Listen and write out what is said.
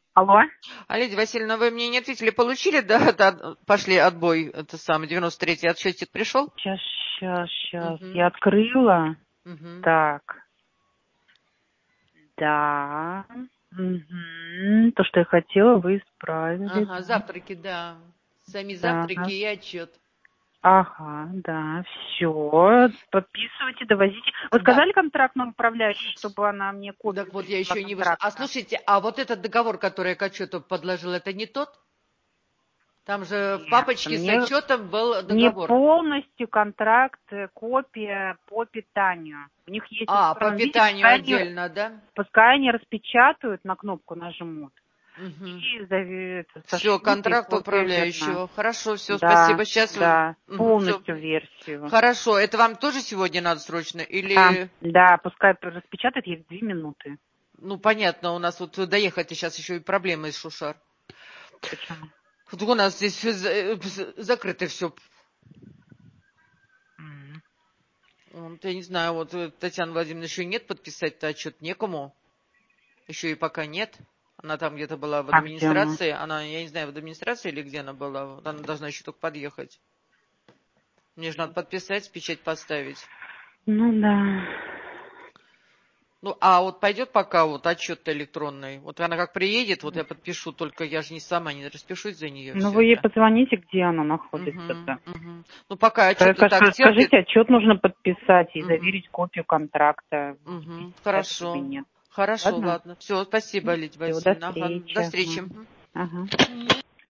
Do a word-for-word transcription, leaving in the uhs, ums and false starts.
Алло. А, Лидия Васильевна, вы мне не ответили, получили, да, да, пошли отбой, это самый, девяносто третий отчетик пришел? Сейчас, сейчас, сейчас. Угу. Я открыла. Угу. Так. Да. Угу. То, что я хотела, вы исправили. Ага, завтраки, да. Сами Да. завтраки и отчет. Ага, да, все. Подписывайте, довозите. Вы Да. сказали контрактному управляющему, чтобы она мне копию Так вот, я прислала еще не вышла. А контракта? слушайте, а вот этот договор, который я к отчету подложил, это не тот? Там же в Нет, папочке с мне отчетом был не договор. полностью контракт, э, копия по питанию. У них есть в А, по электронном виде, питанию пускай они, отдельно, да? пускай они распечатают, на кнопку нажмут Угу. и зави- это, Все, сошлют, и контракт копия верна. управляющего. Хорошо, все, Да, спасибо. Сейчас да, все. полностью версию. Хорошо. Это вам тоже сегодня надо срочно? Да, Или, да, пускай распечатает, есть две минуты. ну, понятно, у нас вот доехать сейчас еще и проблемы из Шушар. Почему? Вот у нас здесь за- э, закрыто все. М. Вот, я не знаю, вот э, Татьяна Владимировна еще нет, подписать-то отчет некому. Еще и пока нет. Она там где-то была в А где она? администрации. Она, я не знаю, в администрации или где она была. Вот она должна еще только подъехать. Мне же надо подписать, печать поставить. Ну да. Ну, а вот пойдет пока вот отчет электронный. Вот она как приедет, вот я подпишу, только я же не сама, не распишусь за нее Ну все вы ей это. позвоните, где она Угу, находится-то. угу. Ну, пока отчет и так Ска- терпит. Скажите, отчет нужно подписать и Угу, заверить копию контракта в угу. писать в Хорошо. кабинет. Хорошо, Ладно? ладно. Все, спасибо, Лидия Все, до Васильевна. Ага, встречи. до Ага. встречи. Мгм. Ага.